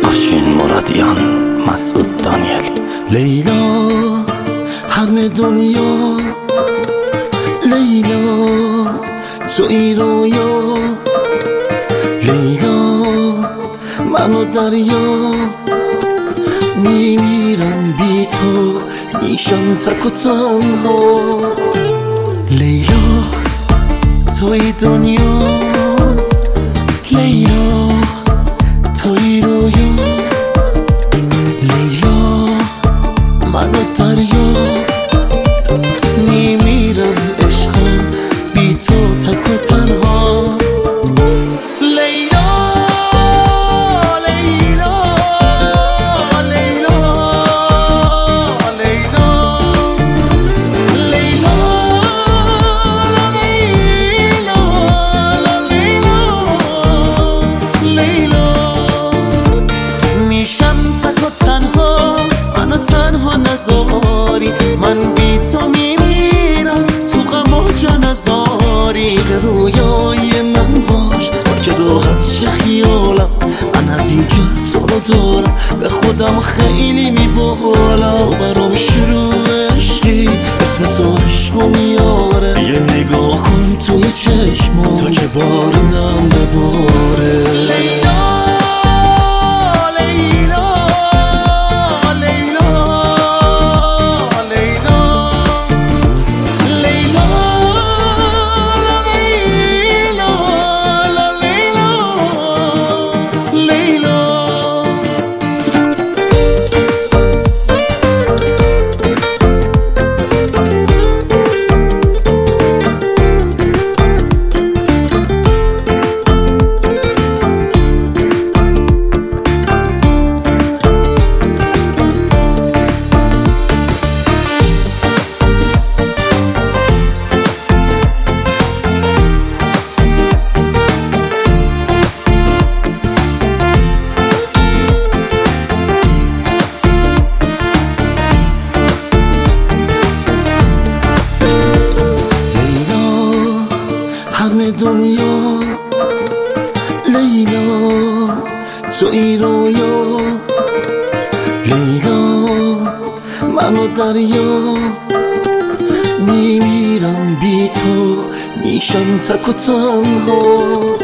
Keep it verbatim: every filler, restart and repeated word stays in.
افشین مرادیان، مسعود دانیلی. لیلا همه دنیا، لیلا توی رویا، لیلا من و دریا میمیرم بی تو، میشم تک و تنها. لیلا توی دنیا، لیلا توی رویا، لیلا من و دریا میمیرم عشقم بی تو تک و تنها. نزاری من بی تو میمیرم، تو غم و جا نزاری. عشق رویای من باش که راحت شه خیالم، من از این که تو رو دارم به خودم خیلی میبالم. تو برام شروع عشقی، اسم تو عشقو میاره. یه نگاه کن توی چشمم تا که بارنم بباره. همه دنیا، لیلا توی رویا، لیلا من و دریا میمیرم بی تو، میشم تک و تنها.